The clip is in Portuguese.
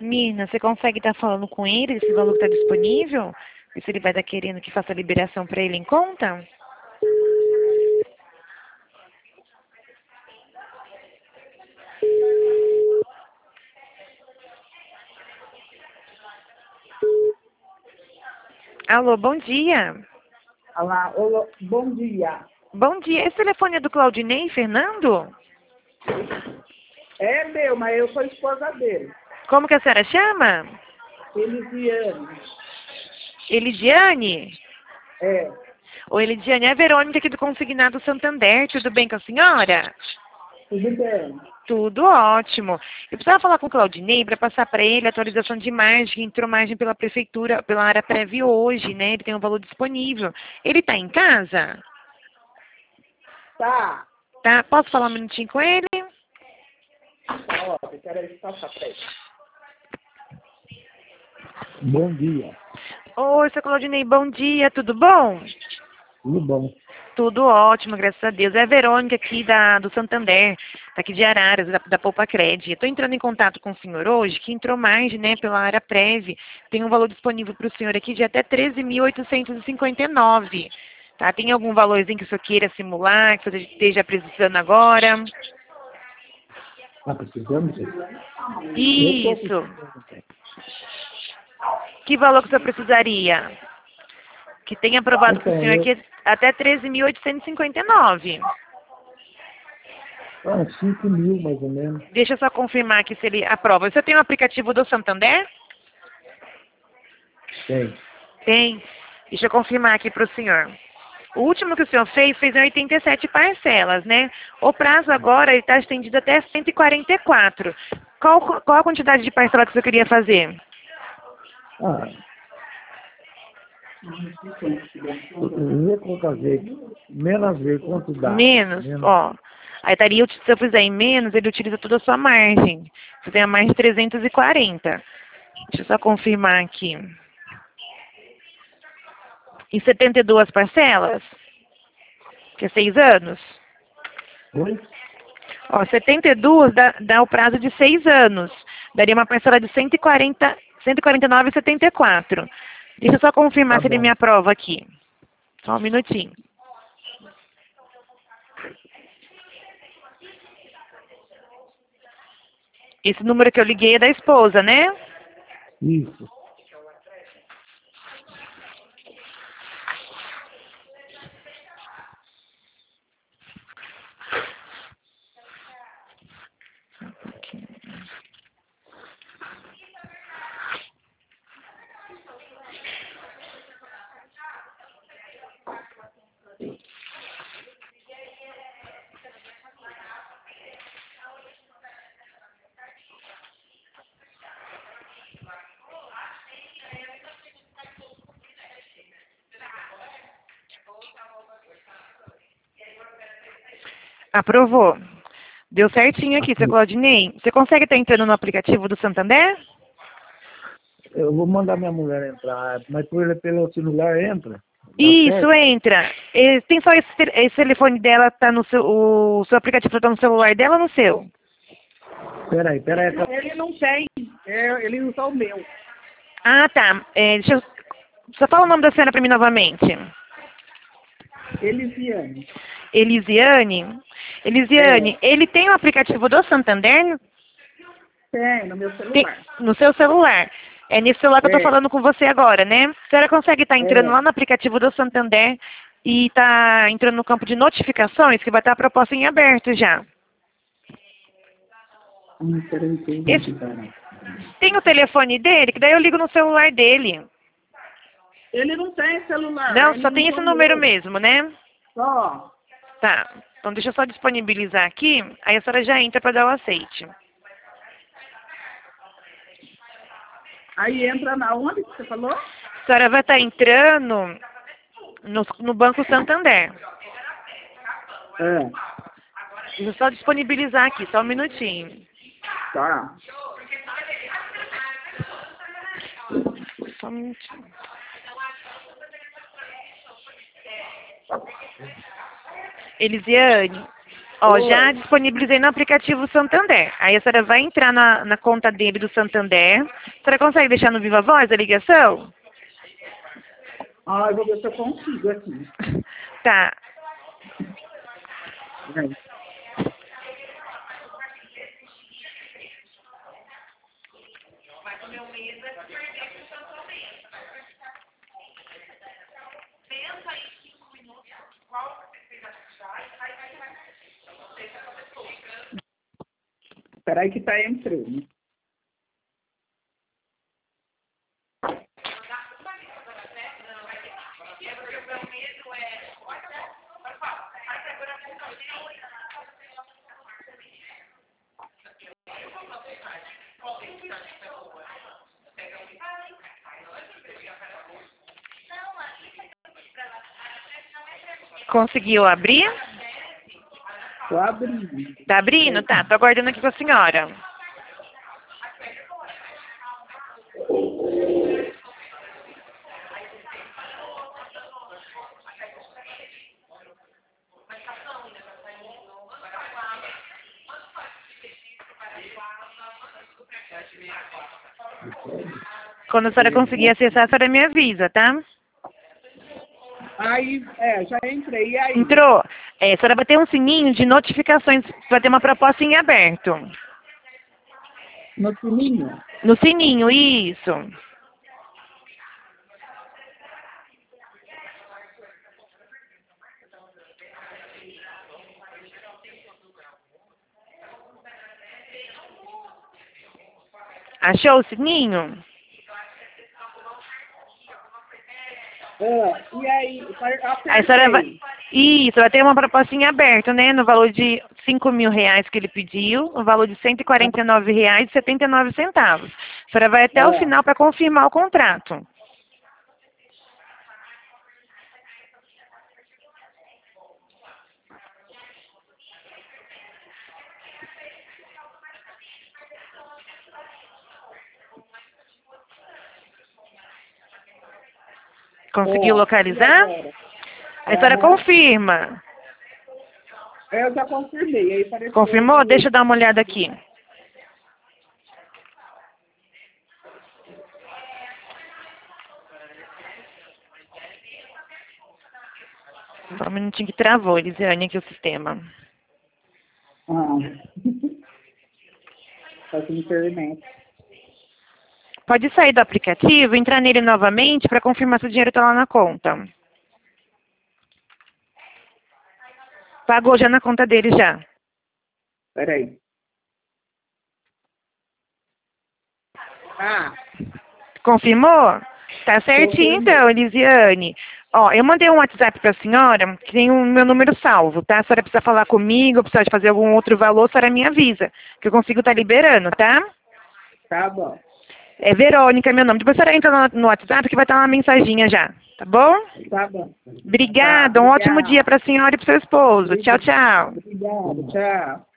Mina, você consegue estar falando com ele, esse valor está disponível? E se ele vai estar querendo que faça a liberação para ele em conta? Alô, bom dia. Olá, bom dia. Bom dia. Esse telefone é do Claudinei, Fernando? É meu, mas eu sou esposa dele. Como que a senhora chama? Elisiane. Elidiane? É, Oi, Elidiane, é a Verônica aqui do Consignado Santander. Tudo bem com a senhora? tudo bem. Tudo ótimo. Eu precisava falar com o Claudinei para passar para ele a atualização de margem, que entrou margem pela prefeitura, pela área prévia hoje, né? Ele tem um valor disponível. Ele está em casa? Tá. Tá? Posso falar um minutinho com ele? Tá ótimo, peraí, passa pra ele. Bom dia, Oi, seu Claudinei, bom dia, tudo bom? tudo bom? Tudo ótimo, graças a Deus. É a Verônica aqui do Santander, tá aqui de Araras, da Poupa Cred. Estou entrando em contato com o senhor hoje, que entrou mais, né, pela área prévia. Tem um valor disponível para o senhor aqui de até 13.859. Tá? Tem algum valorzinho que o senhor queira simular, que o senhor esteja precisando agora? Ah, precisamos? Isso. Que valor que o senhor precisaria? Que tem aprovado para o senhor aqui até 13.859. 5 mil, mais ou menos. Deixa eu só confirmar aqui se ele aprova. Você tem o aplicativo do Santander? Tem. Tem. Deixa eu confirmar aqui para o senhor. O último que o senhor fez em 87 parcelas, né? O prazo agora está estendido até 144. Qual a quantidade de parcela que o senhor queria fazer? Ah, eu ia colocar jeito. Menos ver quanto dá. Menos, ó. Aí estaria, se eu fizer em menos, ele utiliza toda a sua margem. Você tem a margem de 340. Deixa eu só confirmar aqui. Em 72 parcelas? Que é 6 anos? Oi? Ó, 72 dá o prazo de 6 anos. Daria uma parcela de 149,74. Deixa eu só confirmar Tá se ele me bom. aprova aqui. Só um minutinho. Esse número que eu liguei é da esposa, né? Isso. Aprovou. Deu certinho aqui, seu Claudinei. Você consegue estar entrando no aplicativo do Santander? Eu vou mandar minha mulher entrar, mas pelo celular entra. Dá Isso, certo? entra. Tem só esse telefone dela, tá no seu, o seu aplicativo tá no celular dela ou no seu? Peraí. Ele não tem, ele usa o meu. Ah, tá. Deixa eu... Só fala o nome da senhora para mim novamente. Elisiane. Elisiane? Elisiane, ele tem o aplicativo do Santander? Tem, no meu Tem, celular. no seu celular. É nesse celular que eu tô falando com você agora, né? A senhora consegue estar entrando lá no aplicativo do Santander e tá entrando no campo de notificações, que vai estar a proposta em aberto já. Tem o telefone dele, que daí eu ligo no celular dele. Ele não tem celular. Não, ele só tem usa esse o número meu. mesmo, né? Só. Tá. Então deixa eu só disponibilizar aqui, aí a senhora já entra para dar o aceite. Aí entra na onde que você falou? A senhora vai estar entrando no Banco Santander. É. Deixa eu só disponibilizar aqui, só um minutinho. Tá. Só um minutinho. Elisiane, Ó, Oi. já disponibilizei no aplicativo Santander. Aí a senhora vai entrar na conta dele do Santander. A senhora consegue deixar no Viva Voz a ligação? Ah, eu vou ver se eu consigo aqui. Tá. Peraí. Peraí que tá entrando. Conseguiu abrir? Tô abrindo. Tá abrindo? Tá. Tô aguardando aqui com a senhora. Quando a senhora conseguir acessar, a senhora me avisa, tá? Aí, já entrei. E aí? Entrou? A senhora vai ter um sininho de notificações. Vai ter uma proposta em aberto. No sininho? No sininho, isso. Achou o sininho? E aí? Aí a senhora vai... Isso, vai ter uma proposta em aberto, né? No valor de R$ 5.000 que ele pediu, no valor de R$ 149,79. A senhora vai até o final para confirmar o contrato. Conseguiu localizar? Aí a senhora confirma. Eu já confirmei. Aí apareceu. Confirmou? Deixa eu dar uma olhada aqui. Só um minutinho que travou, Elisiane, aqui o sistema. Tá com internet. Pode sair do aplicativo, entrar nele novamente para confirmar se o dinheiro está lá na conta. Pagou já na conta dele já. Peraí. Confirmou? Tá certinho então, Elisiane. Ó, eu mandei um WhatsApp para a senhora, que tem o meu número salvo, tá? A senhora precisa falar comigo, precisa de fazer algum outro valor, a senhora me avisa, que eu consigo estar liberando, tá? Tá bom. É Verônica, meu nome. Depois a senhora entra no WhatsApp que vai estar uma mensaginha já, tá bom? Tá bom. Obrigada, um ótimo dia para a senhora e para o seu esposo. Tchau, tchau. Obrigada, tchau.